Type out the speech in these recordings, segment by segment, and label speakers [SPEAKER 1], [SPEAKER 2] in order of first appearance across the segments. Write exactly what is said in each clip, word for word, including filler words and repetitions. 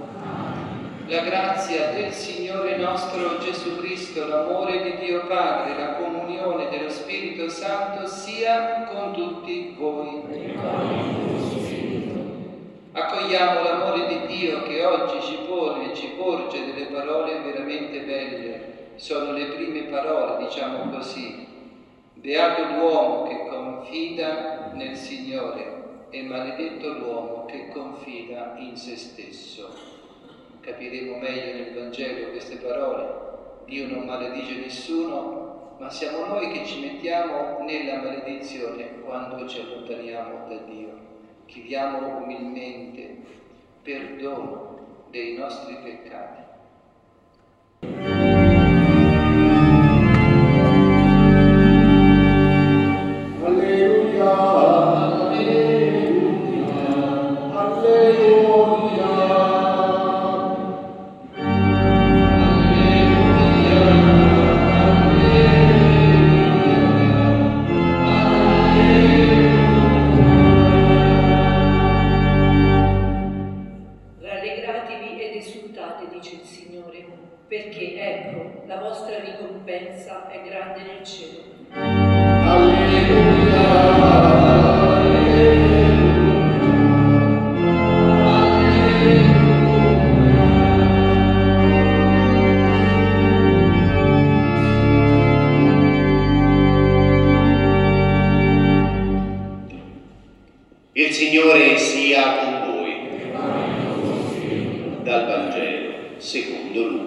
[SPEAKER 1] La grazia del Signore nostro Gesù Cristo, l'amore di Dio Padre, la comunione dello Spirito Santo sia con tutti voi. Accogliamo l'amore di Dio che oggi ci pone e ci porge delle parole veramente belle. Sono le prime parole, diciamo così. Beato l'uomo che confida nel Signore e maledetto l'uomo che confida in se stesso. Capiremo meglio nel Vangelo queste parole. Dio non maledice nessuno, ma siamo noi che ci mettiamo nella maledizione quando ci allontaniamo da Dio. Chiediamo umilmente perdono dei nostri peccati.
[SPEAKER 2] Perché ecco, la vostra ricompensa è grande nel cielo.
[SPEAKER 3] Alleluia,
[SPEAKER 4] Il Signore sia con voi. Dal Vangelo secondo Luca.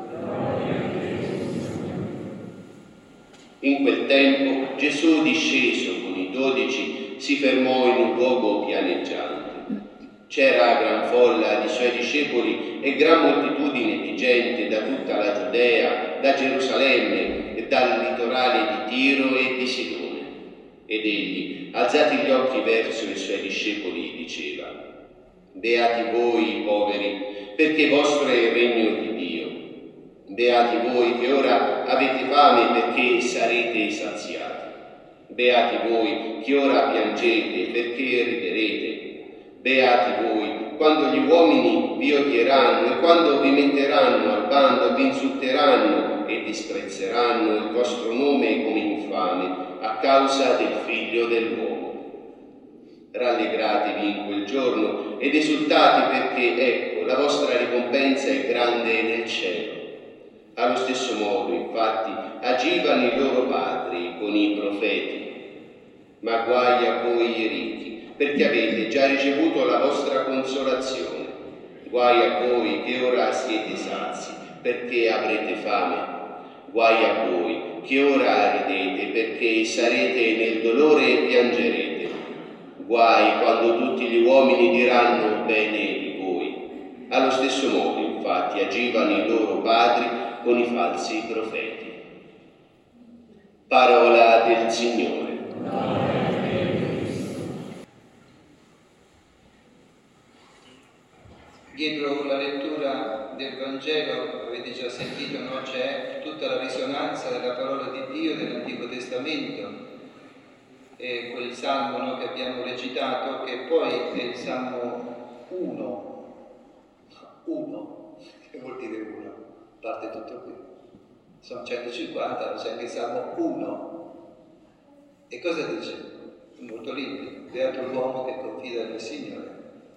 [SPEAKER 4] In quel tempo Gesù, disceso con i dodici, si fermò in un luogo pianeggiante. C'era gran folla di suoi discepoli e gran moltitudine di gente da tutta la Giudea, da Gerusalemme e dal litorale di Tiro e di Sidone. Ed egli, alzati gli occhi verso i suoi discepoli, diceva: Beati voi, poveri, perché vostro è il regno di Dio. Beati voi che ora avete fame, perché sarete saziati. Beati voi che ora piangete, perché riderete. Beati voi quando gli uomini vi odieranno e quando vi metteranno al bando e vi insulteranno e disprezzeranno il vostro nome come infame a causa del Figlio dell'uomo. Rallegratevi in quel giorno ed esultate, perché ecco, la vostra ricompensa è grande nel cielo. Allo stesso modo, infatti, agivano i loro padri con i profeti. Ma guai a voi ricchi, perché avete già ricevuto la vostra consolazione. Guai a voi che ora siete sazi, perché avrete fame. Guai a voi che ora ridete, perché sarete nel dolore e piangerete. Guai quando tutti gli uomini diranno bene di voi. Allo stesso modo, infatti, agivano i loro padri con i falsi profeti. Parola del Signore.
[SPEAKER 1] Dietro la lettura del Vangelo, avete già sentito, no? C'è tutta la risonanza della parola di Dio nell'Antico Testamento. E quel salmo, no, che abbiamo recitato, che poi è il salmo uno. uno, che vuol dire uno? Parte tutto qui. Sono centocinquanta, c'è anche il salmo uno. E cosa dice? Molto limpido. Beato l'uomo che confida nel Signore.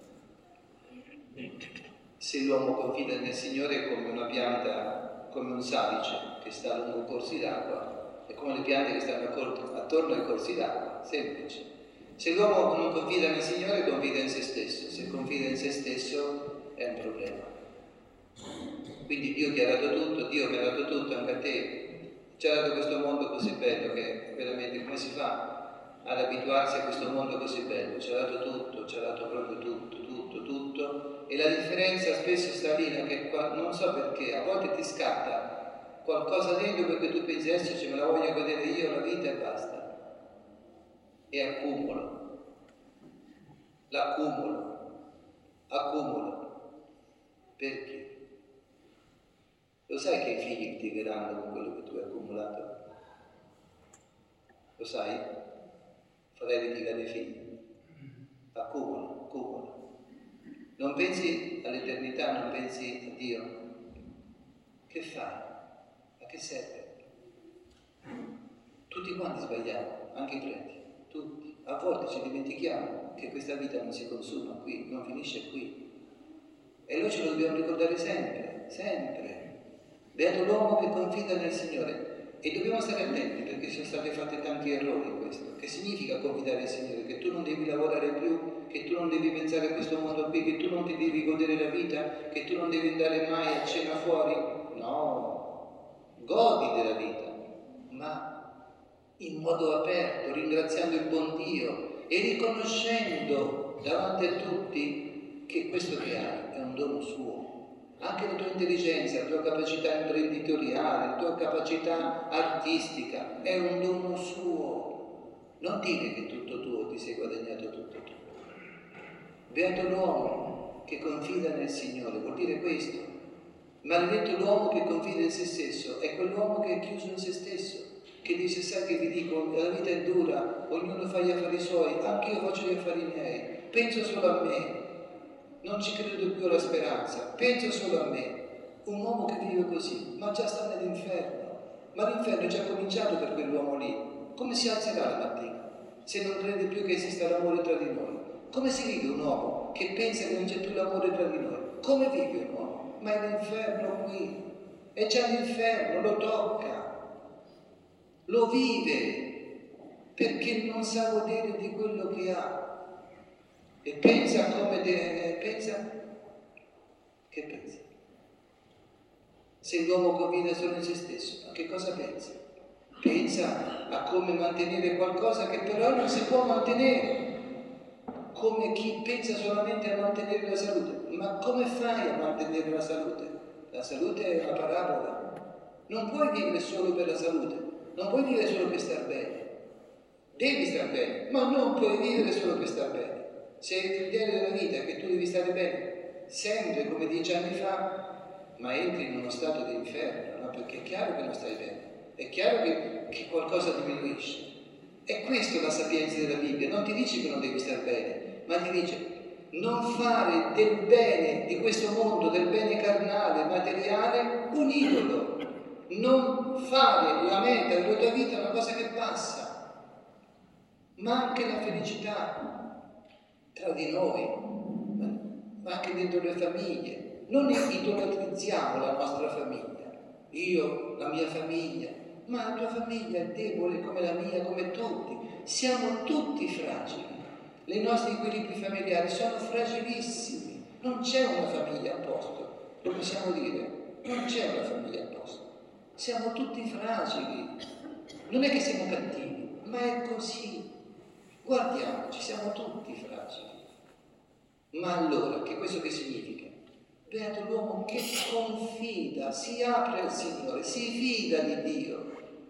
[SPEAKER 1] Se l'uomo confida nel Signore è come una pianta, come un salice che sta lungo corsi d'acqua, è come le piante che stanno attorno ai corsi d'acqua, semplice. Se l'uomo non confida nel Signore, confida in se stesso. Se confida in se stesso è un problema. Quindi Dio ti ha dato tutto, Dio mi ha dato tutto anche a te. Ci ha dato questo mondo così bello che veramente come si fa ad abituarsi a questo mondo così bello? Ci ha dato tutto, ci ha dato proprio tutto, tutto, tutto. E la differenza spesso sta lì, no? Che qua, non so perché, a volte ti scatta qualcosa dentro perché tu pensi adesso ce me la voglio godere io la vita e basta. E accumulo, l'accumulo, accumulo. Perché? Lo sai che i figli litigheranno con quello che tu hai accumulato? Lo sai? Farai litigare i figli. Accumula, accumula. Non pensi all'eternità, non pensi a Dio? Che fai? A che serve? Tutti quanti sbagliamo, anche i preti, tutti. A volte ci dimentichiamo che questa vita non si consuma qui, non finisce qui. E noi ce lo dobbiamo ricordare sempre, sempre. Beato l'uomo che confida nel Signore. E dobbiamo stare attenti perché sono stati fatti tanti errori in questo. Che significa confidare nel Signore? Che tu non devi lavorare più, che tu non devi pensare a questo mondo qui, che tu non ti devi godere la vita, che tu non devi andare mai a cena fuori. No, godi della vita, ma in modo aperto, ringraziando il buon Dio e riconoscendo davanti a tutti che questo che hai è un dono suo. Anche la tua intelligenza, la tua capacità imprenditoriale, la tua capacità artistica è un dono suo. Non dire che tutto tuo, ti sei guadagnato tutto tu. Beato l'uomo che confida nel Signore, vuol dire questo. Maledetto l'uomo che confida in se stesso, è quell'uomo che è chiuso in se stesso, che dice: sai che vi dico, la vita è dura, ognuno fa gli affari suoi, anche io faccio gli affari miei, penso solo a me. Non ci credo più alla speranza, penso solo a me. Un uomo che vive così, ma già sta nell'inferno. Ma l'inferno è già cominciato per quell'uomo lì. Come si alzerà la mattina se non crede più che esista l'amore tra di noi? Come si vive un uomo che pensa che non c'è più l'amore tra di noi? Come vive un uomo? Ma è l'inferno qui. È già l'inferno, lo tocca, lo vive, perché non sa godere di quello che ha. E pensa come deve, pensa, che pensa? Se l'uomo confida solo in se stesso, a che cosa pensa? Pensa a come mantenere qualcosa che però non si può mantenere, come chi pensa solamente a mantenere la salute. Ma come fai a mantenere la salute? La salute è una parabola. Non puoi vivere solo per la salute, non puoi vivere solo per star bene. Devi star bene, ma non puoi vivere solo per star bene. Se il criterio della vita è che tu devi stare bene sempre come dieci anni fa, ma entri in uno stato di inferno, no? Perché è chiaro che non stai bene, è chiaro che, che qualcosa diminuisce. È questa la sapienza della Bibbia, non ti dice che non devi star bene, ma ti dice non fare del bene di questo mondo, del bene carnale, materiale, un idolo. Non fare la meta della tua vita una cosa che passa, ma anche la felicità tra di noi, ma anche dentro le famiglie. Non idolatrizziamo la nostra famiglia, io, la mia famiglia, ma la tua famiglia è debole come la mia, come tutti. Siamo tutti fragili. I nostri equilibri familiari sono fragilissimi. Non c'è una famiglia a posto, lo possiamo dire, non c'è una famiglia a posto. Siamo tutti fragili. Non è che siamo cattivi, ma è così. Guardiamoci, siamo tutti fragili. Ma allora, che questo che significa? Beato l'uomo che confida, si apre al Signore, si fida di Dio.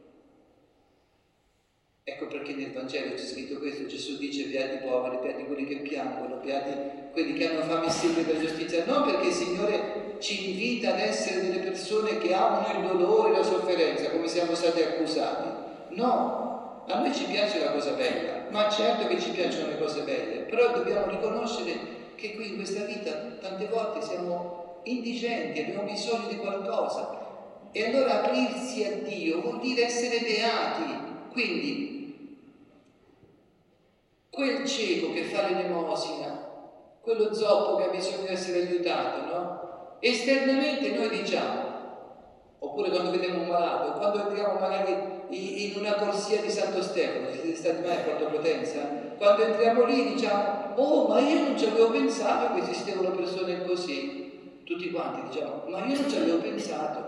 [SPEAKER 1] Ecco perché nel Vangelo c'è scritto questo: Gesù dice: beati i poveri, beati quelli che piangono, beati quelli che hanno fame e sete per giustizia. Non perché il Signore ci invita ad essere delle persone che amano il dolore e la sofferenza, come siamo stati accusati. No, a noi ci piace la cosa bella, ma certo che ci piacciono le cose belle, però dobbiamo riconoscere che qui in questa vita tante volte siamo indigenti, abbiamo bisogno di qualcosa. E allora aprirsi a Dio vuol dire essere beati. Quindi quel cieco che fa l'elemosina, quello zoppo che ha bisogno di essere aiutato, no? Esternamente noi diciamo, oppure quando vediamo un malato, quando entriamo magari in una corsia di Santo Stefano, siete stati mai a Porto Potenza? Quando entriamo lì diciamo: oh, ma io non ci avevo pensato che esistevano persone così. Tutti quanti diciamo: ma io non ci avevo pensato.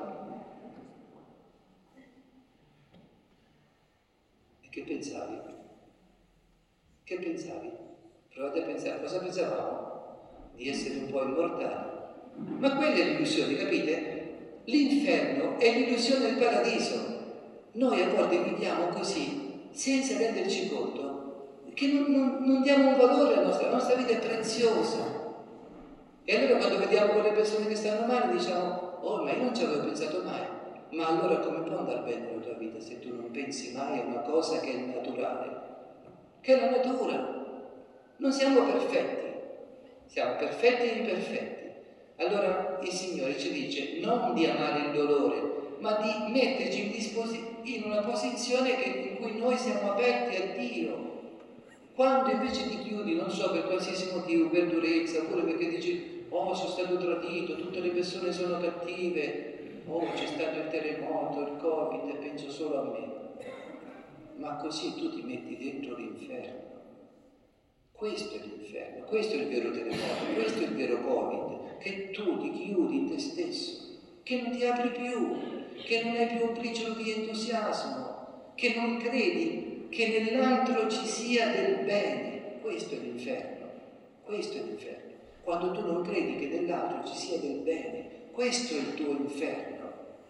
[SPEAKER 1] E che pensavi? Che pensavi? Provate a pensare, cosa pensavamo? Di essere un po' immortali. Ma quella è l'illusione, capite? L'inferno è l'illusione del paradiso. Noi a volte viviamo così, senza renderci conto che non, non, non diamo un valore alla nostra, la nostra vita è preziosa. E allora quando vediamo quelle persone che stanno male diciamo: oh, ma io non ci avevo pensato mai. Ma allora come può andare bene la tua vita se tu non pensi mai a una cosa che è naturale? Che è la natura. Non siamo perfetti, siamo perfetti e imperfetti. Allora il Signore ci dice non di amare il dolore, ma di metterci in, disposi- in una posizione che, in cui noi siamo aperti a Dio. Quando invece ti chiudi, non so, per qualsiasi motivo, per durezza, oppure perché dici oh, sono stato tradito, tutte le persone sono cattive, oh, c'è stato il terremoto, il Covid, e penso solo a me. Ma così tu ti metti dentro l'inferno. Questo è l'inferno, questo è il vero terremoto, questo è il vero Covid, che tu ti chiudi in te stesso, che non ti apri più, che non hai più un briciolo di entusiasmo, che non credi che nell'altro ci sia del bene. Questo è l'inferno, questo è l'inferno. Quando tu non credi che nell'altro ci sia del bene, questo è il tuo inferno.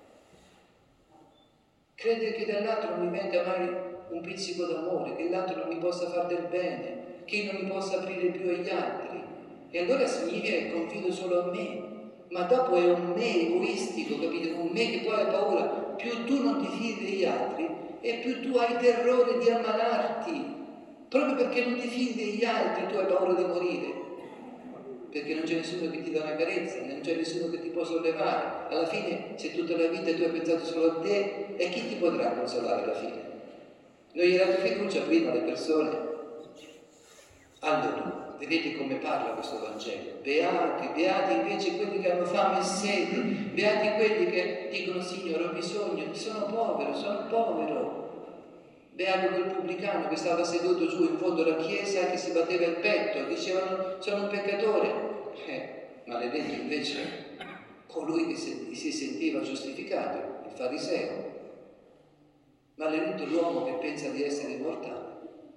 [SPEAKER 1] Credere che dall'altro non mi venga mai un pizzico d'amore, che l'altro non mi possa far del bene, che io non mi possa aprire più agli altri. E allora significa che confido solo a me. Ma dopo è un me egoistico, capite? Un me che poi ha paura. Più tu non ti fidi degli altri e più tu hai terrore di ammalarti. Proprio perché non ti fidi degli altri tu hai paura di morire. Perché non c'è nessuno che ti dà una carezza, non c'è nessuno che ti può sollevare. Alla fine, se tutta la vita tu hai pensato solo a te, e chi ti potrà consolare alla fine? Non gli hai dato fiducia prima alle persone. Allora, vedete come parla questo Vangelo? Beati, beati invece quelli che hanno fame e sete, beati quelli che dicono Signore ho bisogno, sono povero, sono povero. Beato quel pubblicano che stava seduto giù in fondo alla chiesa, che si batteva il petto, dicevano sono un peccatore. Eh, maledetto invece colui che si sentiva giustificato, il fariseo. Maledetto l'uomo che pensa di essere immortale.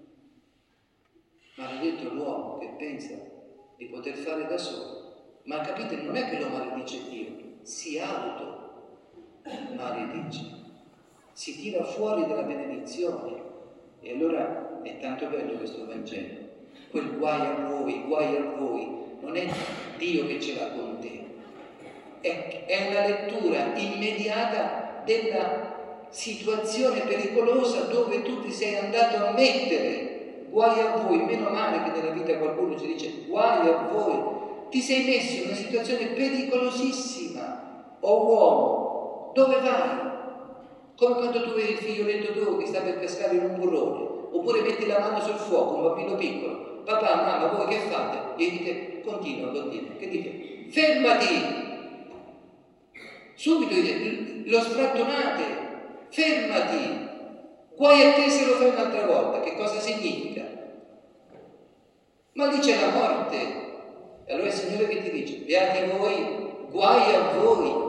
[SPEAKER 1] Maledetto l'uomo che pensa di poter fare da solo. Ma capite, non è che lo maledice Dio, si auto maledice, si tira fuori dalla benedizione. E allora è tanto bello questo Vangelo. Quel guai a voi, guai a voi, non è Dio che ce l'ha con te, è, è una lettura immediata della situazione pericolosa dove tu ti sei andato a mettere. Guai a voi, meno male che nella vita qualcuno ci dice guai a voi, ti sei messo in una situazione pericolosissima. O uomo, dove vai? Come quando tu vedi il figlioletto tuo che sta per cascare in un burrone, oppure metti la mano sul fuoco, un bambino piccolo, papà, mamma, voi che fate? E dite, continua, continua, che dite? Fermati! Subito dite, lo sfrattonate, fermati! Guai a te se lo fai un'altra volta, che cosa significa? Ma lì c'è la morte. E allora il Signore che ti dice, beati voi, guai a voi.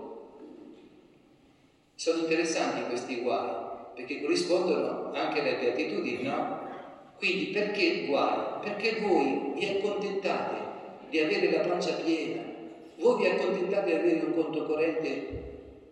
[SPEAKER 1] Sono interessanti questi guai, perché corrispondono anche alle beatitudini, no? Quindi perché guai? Perché voi vi accontentate di avere la pancia piena, voi vi accontentate di avere un conto corrente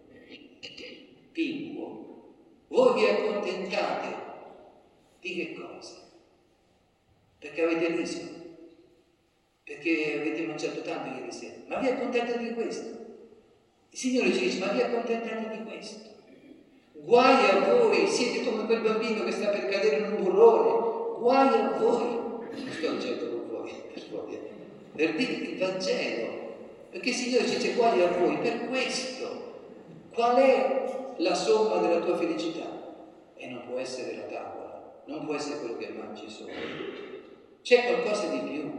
[SPEAKER 1] pinguo, voi vi accontentate di che cosa? Perché avete riso, perché avete mangiato tanto ieri sera, ma vi accontentate di questo? Il Signore ci dice, ma vi accontentate di questo? Guai a voi, siete come quel bambino che sta per cadere in un burrone, guai a voi. Non sto dicendo con voi, per voi, per dire il Vangelo, perché il Signore ci dice guai a voi, per questo. Qual è la somma della tua felicità? E non può essere la tavola, non può essere quello che mangi solo. C'è qualcosa di più.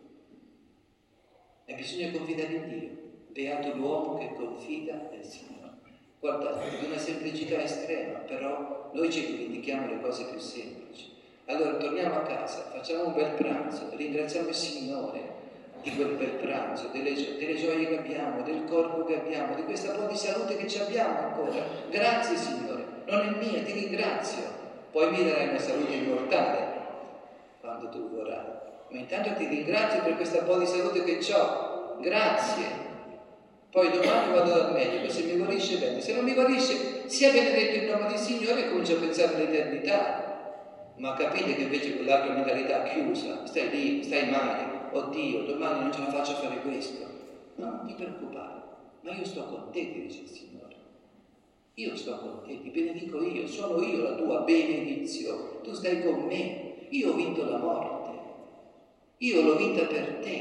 [SPEAKER 1] E bisogna confidare in Dio. Beato l'uomo che confida nel Signore. Guardate, è una semplicità estrema, però noi ci dimentichiamo le cose più semplici. Allora torniamo a casa, facciamo un bel pranzo, ringraziamo il Signore di quel bel pranzo, delle, gio- delle gioie che abbiamo, del corpo che abbiamo, di questa po' di salute che ci abbiamo ancora. Grazie Signore, non è mia, ti ringrazio. Poi mi darai una salute immortale quando tu vorrai. Ma intanto ti ringrazio per questa po' di salute che ho. Grazie. Poi domani vado dal medico, se mi guarisce bene, se non mi guarisce sia benedetto il nome del Signore e comincio a pensare all'eternità. Ma capite che invece quell'altra mentalità chiusa, stai lì, stai male, oddio, domani non ce la faccio a fare questo. No, non ti preoccupare, ma io sto con te, ti dice il Signore. Io sto con te, ti benedico io, sono io la tua benedizione, tu stai con me, io ho vinto la morte, io l'ho vinta per te.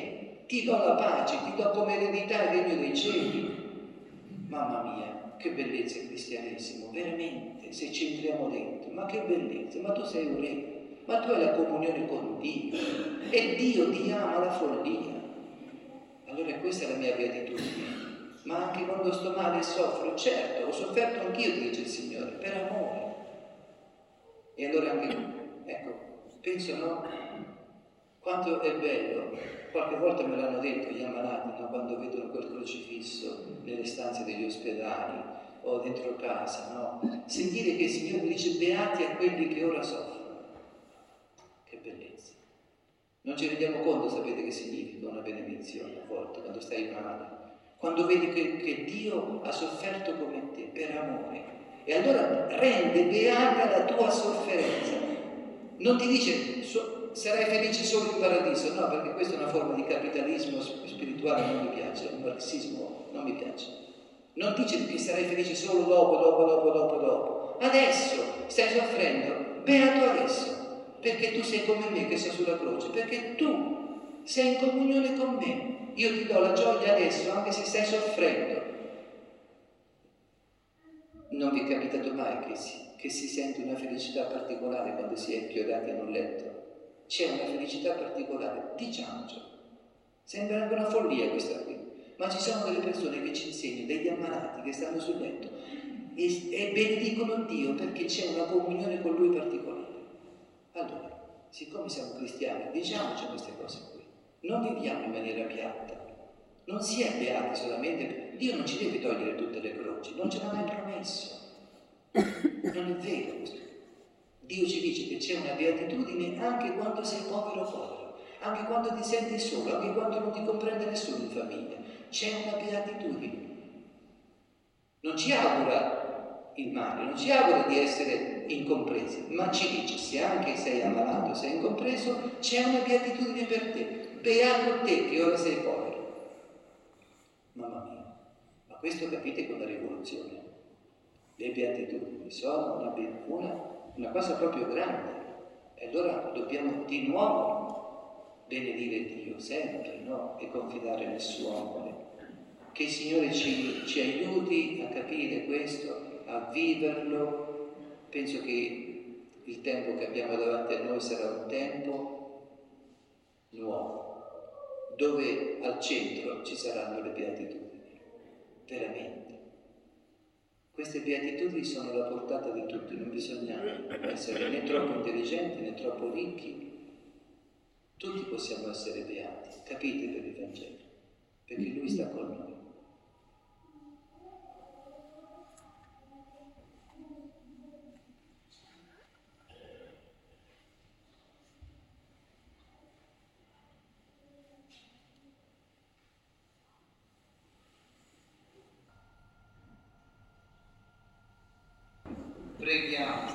[SPEAKER 1] ti do la pace, ti do come eredità il regno dei cieli. Mamma mia, che bellezza il cristianesimo, veramente, se ci entriamo dentro, ma che bellezza, ma tu sei un re, ma tu hai la comunione con Dio e Dio ti ama la follia. Allora questa è la mia beatitudine. Ma anche quando sto male e soffro, certo, ho sofferto anch'io, dice il Signore, per amore. E allora anche, ecco, penso, no? Quanto è bello, qualche volta me l'hanno detto gli ammalati, no? Quando vedono quel crocifisso nelle stanze degli ospedali o dentro casa, no? Sentire che il Signore mi dice beati a quelli che ora soffrono. Che bellezza. Non ci rendiamo conto, sapete, che significa una benedizione a volte, quando stai male. Quando vedi che, che Dio ha sofferto come te, per amore, e allora rende beata la tua sofferenza. Non ti dice so, sarai felice solo in paradiso, no, perché questa è una forma di capitalismo spirituale, non mi piace, un marxismo, non mi piace. Non dice che sarai felice solo dopo, dopo, dopo, dopo, dopo. Adesso stai soffrendo, beato adesso, perché tu sei come me che sto sulla croce, perché tu sei in comunione con me. Io ti do la gioia adesso, anche se stai soffrendo. Non vi è capitato mai che si, che si sente una felicità particolare quando si è inchiodati in un letto? C'è una felicità particolare, diciamocelo. Sembra anche una follia questa qui, ma ci sono delle persone che ci insegnano, degli ammalati che stanno sul letto e, e benedicono Dio perché c'è una comunione con Lui particolare. Allora, siccome siamo cristiani, diciamoci queste cose qui. Non viviamo in maniera piatta, non si è beati solamente per... Dio non ci deve togliere tutte le croci, non ce l'ha mai promesso. Non è vero questo. Dio ci dice che c'è una beatitudine anche quando sei povero o povero, anche quando ti senti solo, anche quando non ti comprende nessuno in famiglia. C'è una beatitudine. Non ci augura il male, non ci augura di essere incompresi, ma ci dice se anche sei ammalato, sei incompreso, c'è una beatitudine per te. Beato te che ora sei povero. Mamma mia, ma questo capite con la rivoluzione. Le beatitudini sono una, una, una cosa proprio grande. E allora dobbiamo di nuovo benedire Dio sempre, no? E confidare nel suo amore. Che il Signore ci, ci aiuti a capire questo, a viverlo. Penso che il tempo che abbiamo davanti a noi sarà un tempo nuovo, dove al centro ci saranno le beatitudini, veramente. Queste beatitudini sono alla portata di tutti, non bisogna essere né troppo intelligenti né troppo ricchi, tutti possiamo essere beati, capite per il Vangelo, perché Lui sta con noi. Preghiamo.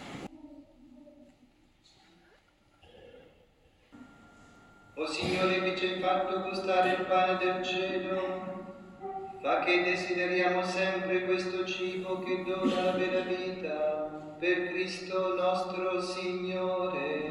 [SPEAKER 1] O Signore, che ci hai fatto gustare il pane del cielo, fa che desideriamo sempre questo cibo che dona la vera vita, per Cristo nostro Signore.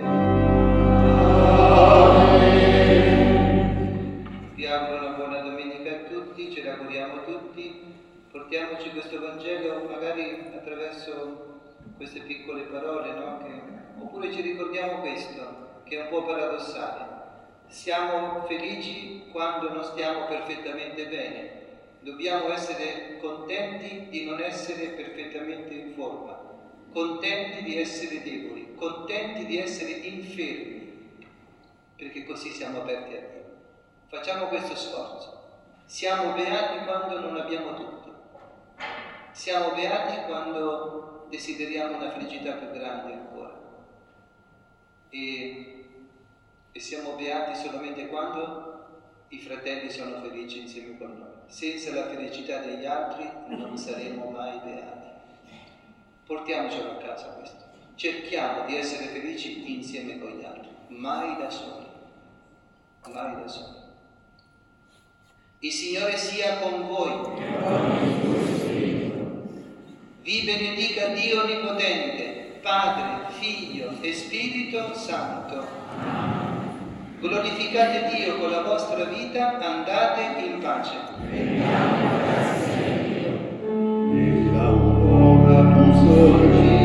[SPEAKER 1] Amen. Vi auguro una buona domenica a tutti, ce l'auguriamo tutti. Portiamoci questo Vangelo magari attraverso queste piccole parole, no? Che, oppure ci ricordiamo questo, che è un po' paradossale. Siamo felici quando non stiamo perfettamente bene. Dobbiamo essere contenti di non essere perfettamente in forma, contenti di essere deboli, contenti di essere infermi, perché così siamo aperti a Dio. Facciamo questo sforzo. Siamo beati quando non abbiamo tutto. Siamo beati quando desideriamo una felicità più grande ancora. E, e siamo beati solamente quando i fratelli sono felici insieme con noi. Senza la felicità degli altri non saremo mai beati. Portiamocelo a casa questo. Cerchiamo di essere felici insieme con gli altri, mai da soli. Mai da soli. Il Signore sia con voi. Vi benedica Dio Onnipotente, Padre, Figlio e Spirito Santo. Glorificate Dio con la vostra vita, andate in pace.
[SPEAKER 3] Ecco ora tu sorgi